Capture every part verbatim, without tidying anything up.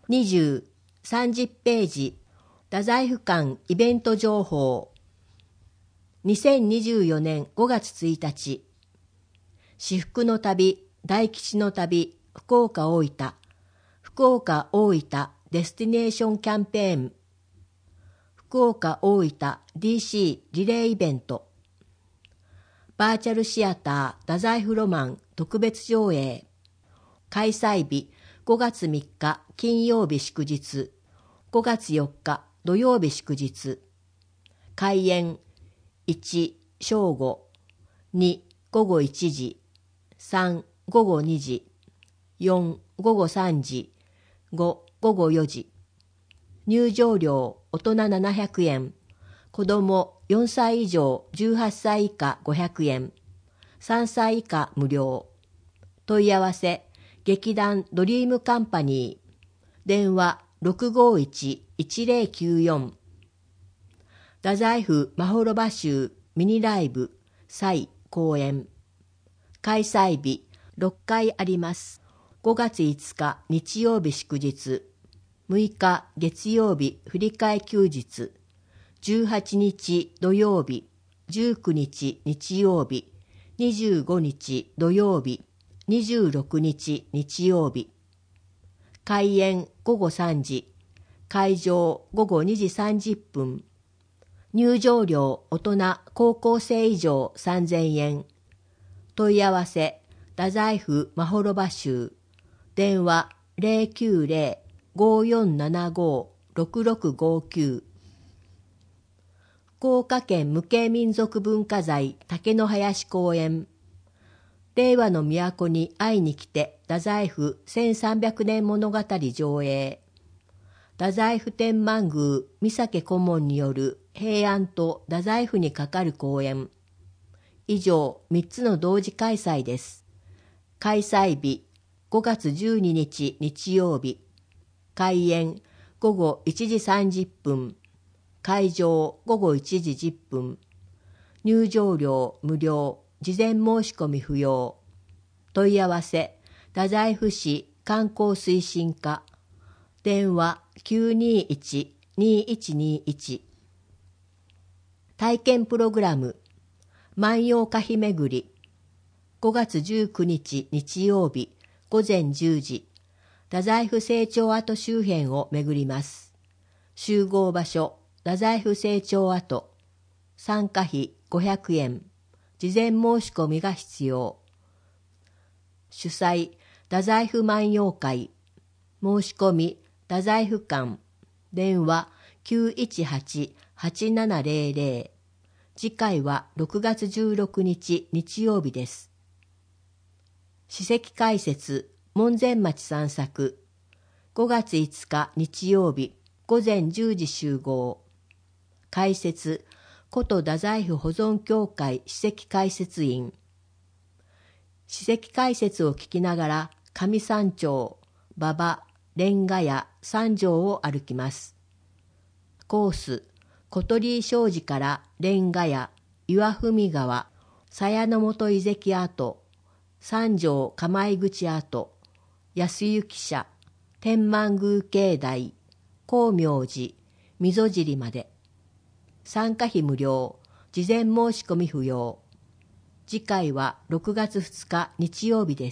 にじゅう、さんじゅうページ、太宰府館イベント情報。にせんにじゅうよねんごがつついたち、至福の旅、大吉の旅、福岡大分、福岡大分デスティネーションキャンペーン、福岡大分 ディーシー リレーイベント、バーチャルシアター太宰府ロマン特別上映、開催日ごがつみっか金曜日祝日、ごがつよっか土曜日祝日、開演いち正午、に午後いちじ、さん午後にじ、よん午後さんじ、ご午後よじ。入場料大人ななひゃくえん、子どもよんさい以上じゅうはっさい以下ごひゃくえん、さんさい以下無料。問い合わせ劇団ドリームカンパニー、電話 ろくごいち いちぜろきゅうよん。太宰府まほろば集ミニライブ祭公演。開催日ろっかいあります。ごがついつか日曜日祝日、むいか月曜日振り替え休日、じゅうはちにち土曜日、じゅうくにち日曜日、にじゅうごにち土曜日、にじゅうろくにち日曜日。開演ごごさんじ、会場ごごにじさんじゅっぷん。入場料大人高校生以上さんぜんえん。問い合わせ太宰府まほろば集、電話 ゼロきゅうゼロ ごよんななご ろくろくごきゅう。福岡県無形民族文化財竹の林公園。令和の都に会いに来て太宰府せんさんびゃくねん物語上映。太宰府天満宮三酒顧問による平安と太宰府にかかる公演。以上みっつの同時開催です。開催日ごがつじゅうににち日曜日。開演ごごいちじさんじゅっぷん。会場ごごいちじじゅっぷん。入場料無料。事前申し込み不要。問い合わせ太宰府市観光推進課、電話 きゅうにいち にいちにいち。体験プログラム万葉歌碑めぐり、ごがつじゅうくにち日曜日ごぜんじゅうじ、太宰府成長跡周辺を巡ります。集合場所太宰府成長跡。参加費ごひゃくえん。事前申し込みが必要。主催太宰府万葉会。申し込み太宰府館。電話 きゅういちはち はちななぜろぜろ。次回はろくがつじゅうろくにち日曜日です。史跡解説門前町散策。ごがついつか日曜日ごぜんじゅうじ集合。解説古都太宰府保存協会史跡解説員。史跡解説を聞きながら上山町、馬場、蓮ヶ谷、三条を歩きます。コース小鳥居商事から蓮ヶ谷、岩文川、鞘の本遺跡跡、三条構え口跡、安行社、天満宮境内、光明寺、溝尻まで。参加費無料、事前申し込み不要。次回はろくがつふつか日曜日です。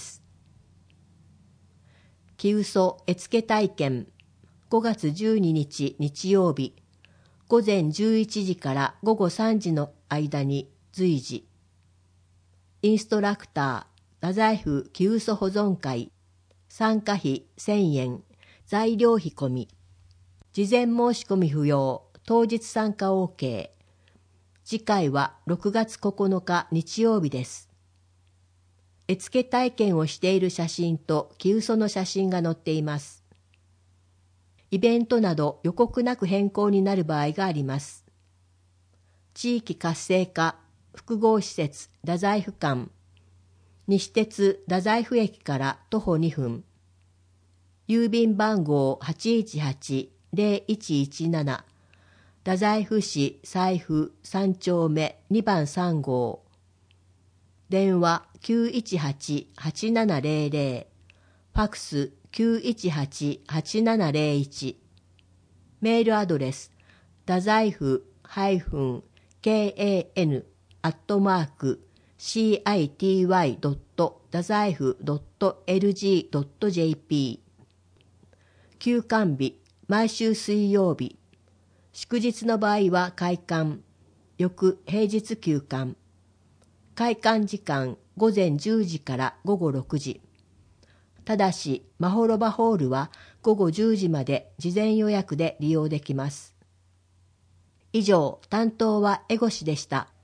木嘘絵付け体験、ごがつじゅうににち日曜日、ごぜんじゅういちじからごごさんじの間に随時。インストラクター、太宰府木嘘保存会。参加費せんえん、材料費込み。事前申し込み不要、当日参加 OK。次回はろくがつここのか日曜日です。絵付け体験をしている写真と木嘘の写真が載っています。イベントなど予告なく変更になる場合があります。地域活性化複合施設太宰府館。西鉄太宰府駅から徒歩にふん。郵便番号 はちいちはち ぜろいちいちなな。太宰府市財布さんちょうめにばんさんごう。電話 きゅういちはち はちななぜろぜろ。ファクスきゅういちはち はちななゼロいち、メールアドレス太宰府 -kan アットマーク シーアイティーワイ ドット 太宰府 ドット エルジー ドット ジェーピー。 休館日毎週水曜日、祝日の場合は開館、翌平日休館。開館時間午前じゅうじから午後ろくじ。ただし、まほろばホールは午後じゅうじまで事前予約で利用できます。以上、担当は江越でした。